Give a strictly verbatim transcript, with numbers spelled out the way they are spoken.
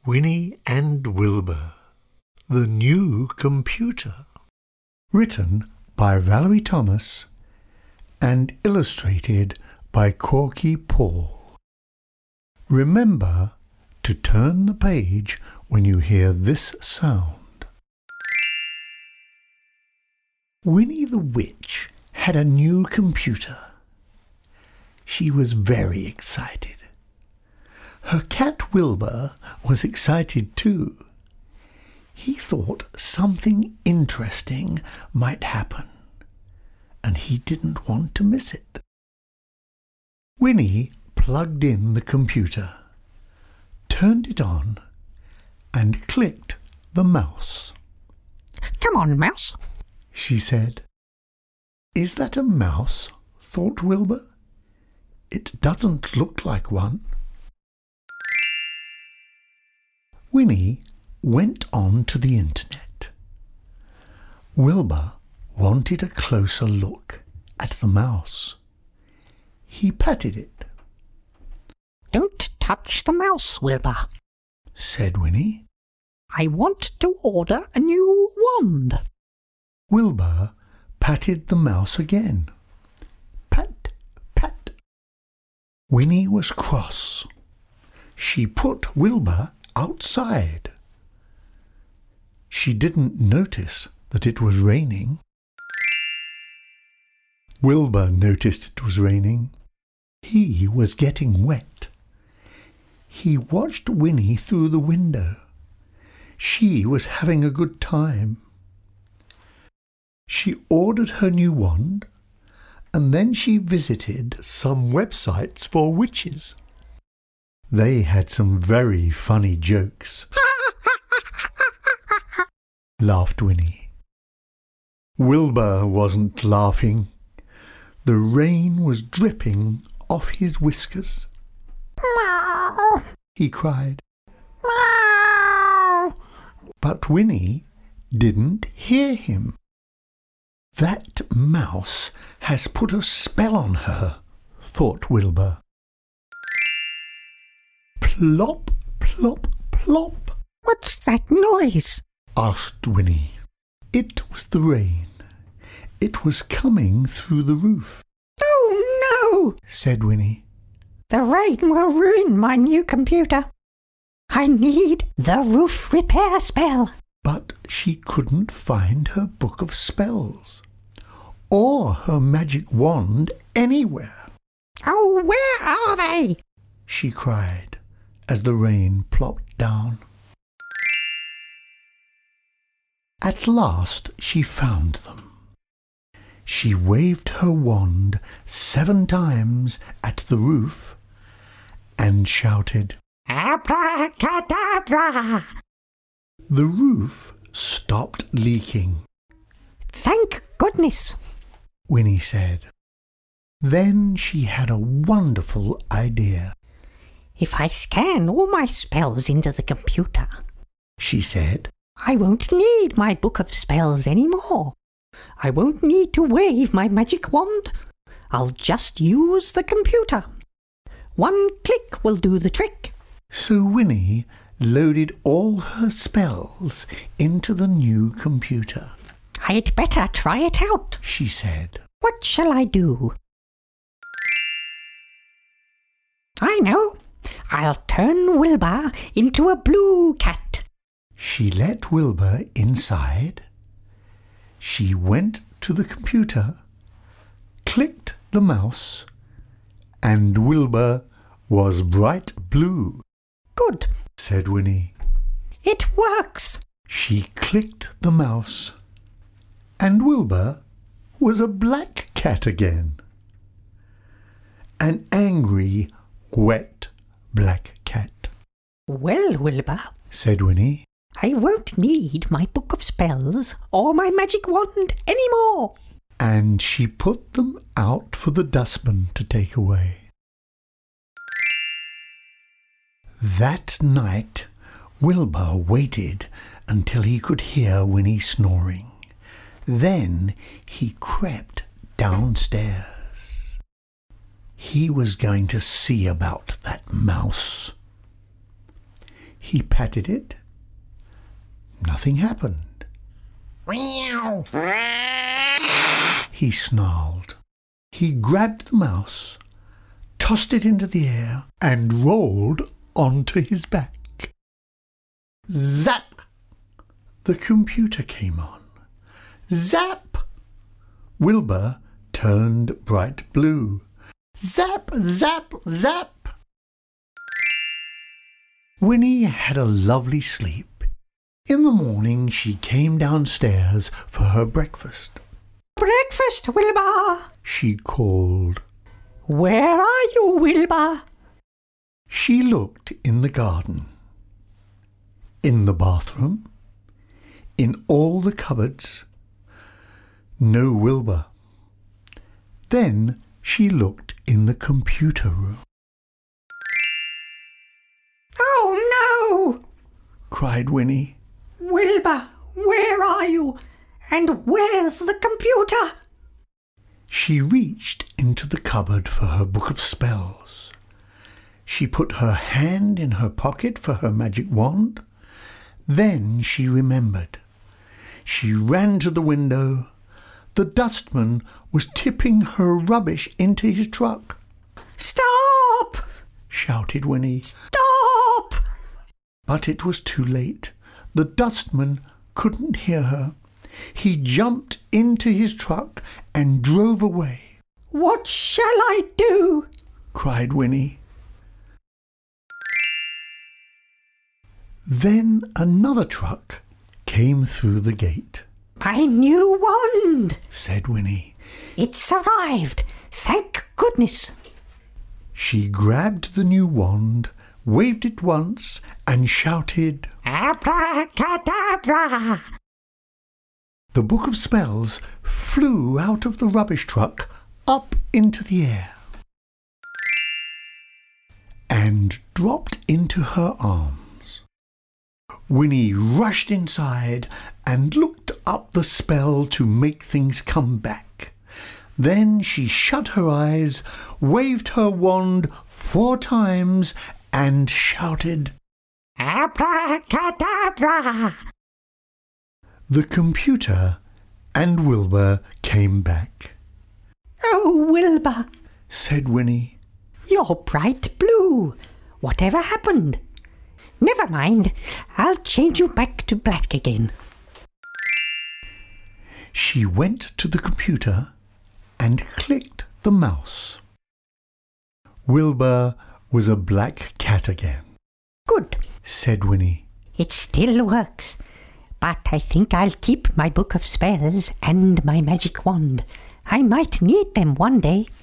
Winnie and Wilbur, the new computer. Written by Valerie Thomas and illustrated by Corky Paul. Remember to turn the page when you hear this sound. Winnie the Witch had a new computer. She was very excited. Her cat Wilbur was excited too. He thought something interesting might happen, and he didn't want to miss it. Winnie plugged in the computer, turned it on, and clicked the mouse. "Come on, mouse," she said. "Is that a mouse?" thought Wilbur. "It doesn't look like one." Winnie went on to the internet. Wilbur wanted a closer look at the mouse. He patted it. "Don't touch the mouse, Wilbur," said Winnie. "I want to order a new wand." Wilbur patted the mouse again. Pat, pat. Winnie was cross. She put Wilbur outside. She didn't notice that it was raining. Wilbur noticed it was raining. He was getting wet. He watched Winnie through the window. She was having a good time. She ordered her new wand, and then she visited some websites for witches. They had some very funny jokes. Laughed Winnie. Wilbur wasn't laughing. The rain was dripping off his whiskers. "Meow, He cried. meow." But Winnie didn't hear him. "That mouse has put a spell on her," thought Wilbur. Plop, plop, plop, "What's that noise?" asked Winnie. It was the rain. It was coming through the roof. "Oh no," said Winnie. "The rain will ruin my new computer. I need the roof repair spell." But she couldn't find her book of spells or her magic wand anywhere. "Oh, where are they?" she cried as the rain plopped down. At last she found them. She waved her wand seven times at the roof and shouted, "Abracadabra!" The roof stopped leaking. "Thank goodness," Winnie said. Then she had a wonderful idea. "If I scan all my spells into the computer," she said, "I won't need my book of spells anymore. I won't need to wave my magic wand. I'll just use the computer. One click will do the trick." So Winnie loaded all her spells into the new computer. "I'd better try it out," she said. "What shall I do? I know. I'll turn Wilbur into a blue cat." She let Wilbur inside. She went to the computer, clicked the mouse, and Wilbur was bright blue. "Good," said Winnie. "It works." She clicked the mouse, and Wilbur was a black cat again. An angry, wet black cat. "Well, Wilbur," said Winnie, "I won't need my book of spells or my magic wand anymore." And she put them out for the dustman to take away. That night, Wilbur waited until he could hear Winnie snoring. Then he crept downstairs. He was going to see about that mouse. He patted it. Nothing happened. Meow. He snarled. He grabbed the mouse, tossed it into the air, and rolled onto his back. Zap! The computer came on. Zap! Wilbur turned bright blue. Zap, zap, zap! Winnie had a lovely sleep. In the morning she came downstairs for her breakfast. Breakfast, Wilbur! She called. Where are you, Wilbur? She looked in the garden, in the bathroom, in all the cupboards. No Wilbur. Then she looked in the computer room. Oh, no! Cried Winnie. Wilbur, where are you? And where's the computer? She reached into the cupboard for her book of spells. She put her hand in her pocket for her magic wand. Then she remembered. She ran to the window. The dustman was tipping her rubbish into his truck. Stop! Shouted Winnie. Stop! But it was too late. The dustman couldn't hear her. He jumped into his truck and drove away. What shall I do? Cried Winnie. Then another truck came through the gate. My new wand, said Winnie. It's arrived. Thank goodness. She grabbed the new wand, waved it once, and shouted, Abracadabra! The book of spells flew out of the rubbish truck up into the air and dropped into her arms. Winnie rushed inside and looked up the spell to make things come back. Then she shut her eyes, waved her wand four times, and shouted, Abracadabra! The computer and Wilbur came back. Oh, Wilbur, said Winnie. You're bright blue. Whatever happened? Never mind. I'll change you back to black again. She went to the computer and clicked the mouse. Wilbur was a black cat again. Good, said Winnie. It still works. But I think I'll keep my book of spells and my magic wand. I might need them one day.